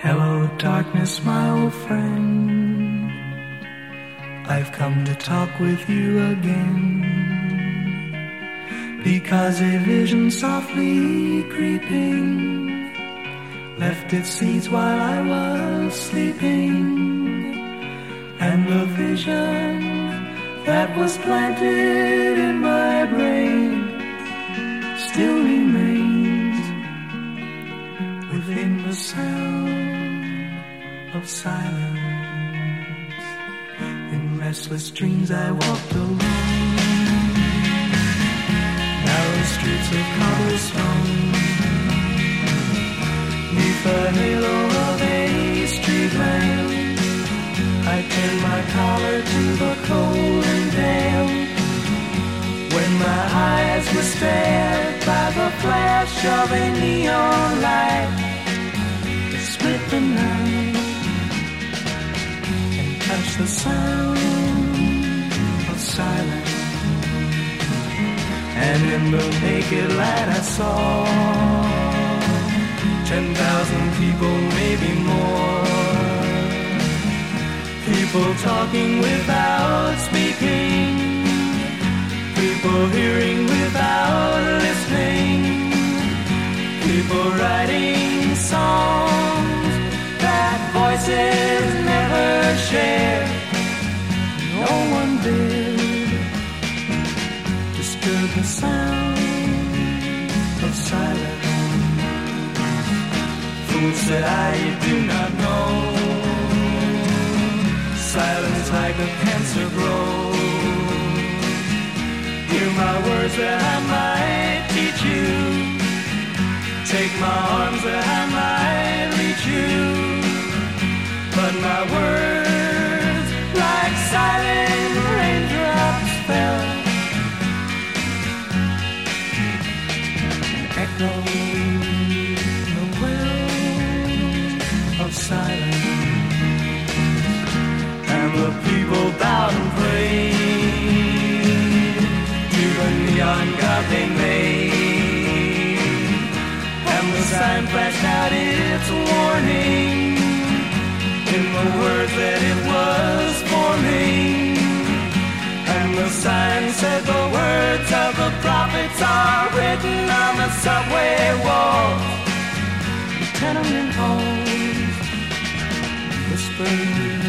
Hello, darkness, my old friend. I've come to talk with you again, because a vision softly creeping left its seeds while I was sleeping, and the vision that was planted in my brain still remains within the sound of silence. In restless dreams I walked alone, narrow streets of cobblestone, neath the halo of a street lamp. I turned my collar to the cold and damp, when my eyes were stared by the flash of a neon light that split the night and touched the sound of silence. And in the naked light I saw 10,000 people, maybe more, people talking without speaking, people hearing without listening, people writing songs that voices never share. No one did disturb the sound of silence. Fool said I, you do not know, silence like a cancer grows. Hear my words that I might teach you, take my arms that I might reach you, but my words like silent raindrops fell and echoed the wells of silence. And the people bowed and prayed to the neon god they made, and the sign flashed out its warning in the words that it was forming. And the sign said the words of the prophets are written on the subway walls, the tenement halls, whispering